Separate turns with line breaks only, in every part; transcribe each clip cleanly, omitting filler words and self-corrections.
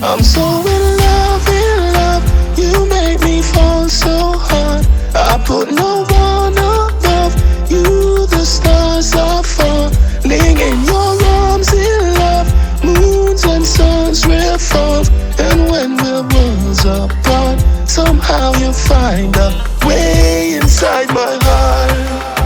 I'm so in love, you make me fall so hard. I put no one above you, the stars are falling in your arms in love. Moons and suns revolve, and when we're worlds apart, somehow you find a way inside my heart.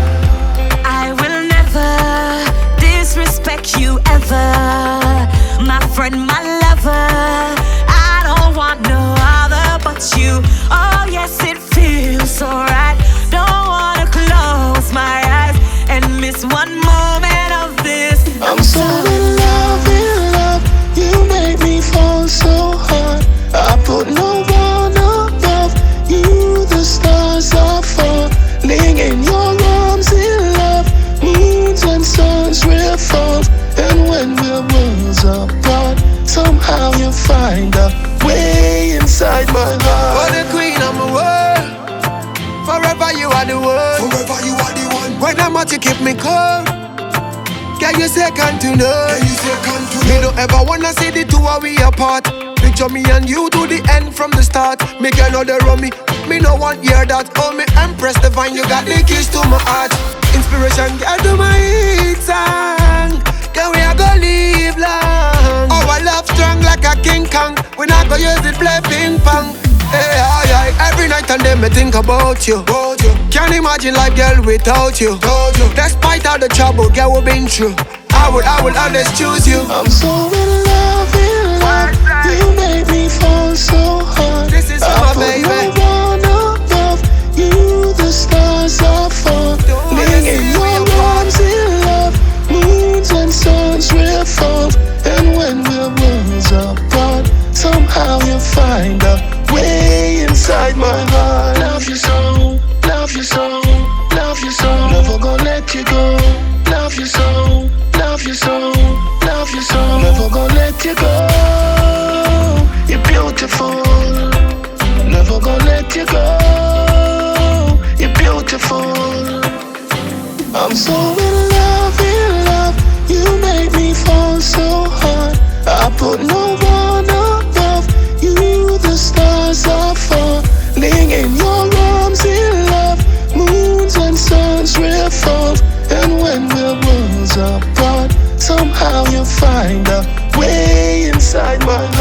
I will never disrespect you ever, my friend, my lover. I don't want no other but you. Oh yes, it feels so right. Don't wanna close my eyes and miss one moment of this.
I'm so in love, you make me fall so hard. I put no one above you, the stars are falling in your arms in love. Moons and suns revolve, and when we're worlds apart, somehow you find a way inside my heart.
For the queen of my world, forever you are the one.
Forever you are the one.
When I'm out you keep me calm. Can you second to none?
Can you second to
Me don't ever wanna see the two of we apart. Picture me and you to the end from the start. Me girl know the run me no want hear that. Oh me Empress Divine, you got the keys to my heart. Inspiration girl to my hit song. Can we a go live long? Our love strong like a King Kong. We not go use it play ping pong. Hey, aye, aye. Every night and day me think about you. Can't imagine life, girl, without you. Despite all the trouble, girl, we've been through, I will always choose you.
I'm so in love, you make me fall so hard.
This is
I
my
put
baby.
no one above you, the stars are falling in your arms in love. Moons and suns revolve, and when we're worlds apart, somehow you find a way inside my heart. Love you so, love you so, love you so. Never gonna let you go. Love you so, love you so, love you so. Never gonna let you go. You're beautiful. Never gonna let you go. You're beautiful. I'm so in love, you make me fall so hard. I put no one above you, the stars are falling in your arms in love. Moons and suns revolve, and when we're worlds apart, somehow you find a way inside my